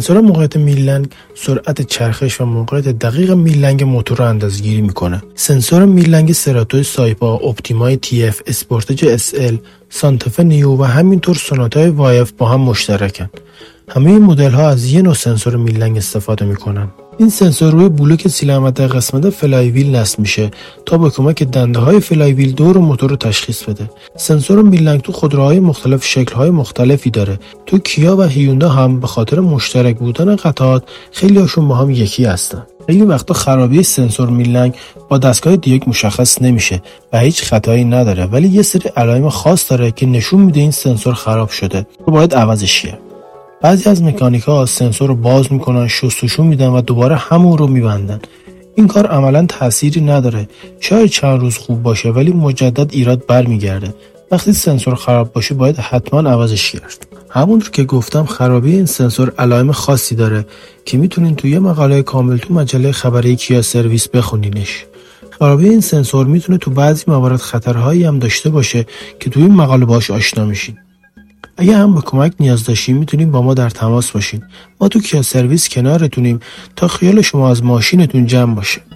سنسور موقعیت میللنگ سرعت چرخش و موقعیت دقیق میللنگ موتور را اندازه‌گیری میکنه. سنسور میللنگ سراتو سایپا، اپتیمای تی اف، اسپورتج اس ال، سانتافه نیو و همینطور سوناتا وای اف با هم مشترکن. همه این مدل ها از یه نوع سنسور میللنگ استفاده میکنن. این سنسور روی بلوک سیلمت قسمت فلای ویل نصب میشه تا با کمک دنده های فلای ویل دور موتور رو تشخیص بده. سنسور میللنگ تو خودروهای مختلف شکل‌های مختلفی داره. تو کیا و هیوندا هم به خاطر مشترک بودن قطعات خیلی هاشون با هم یکی هستن. خیلی وقتا خرابی سنسور میللنگ با دستگاه دیوک مشخص نمیشه و هیچ خطایی نداره، ولی یه سری علائم خاص داره که نشون میده این سنسور خراب شده و باید عوضش شه. بعضی از مکانیک‌ها سنسور رو باز میکنن، شستشو میدن و دوباره همون رو میبندن. این کار عملاً تأثیری نداره. شاید چند روز خوب باشه ولی مجدد ایراد برمیگرده. وقتی سنسور خراب باشه باید حتما عوضش کرد. همونطور که گفتم خرابی این سنسور علائم خاصی داره که میتونین توی مقاله کامل تو مجله خبری کیا سرویس بخونینش. خرابی این سنسور میتونه تو بعضی موارد خطرهایی هم داشته باشه که توی این مقاله باهاش آشنا میشین. اگه هم به کمک نیاز داشتین میتونین با ما در تماس باشین. ما تو کیا سرویس کنارتونیم تا خیال شما از ماشینتون جمع باشه.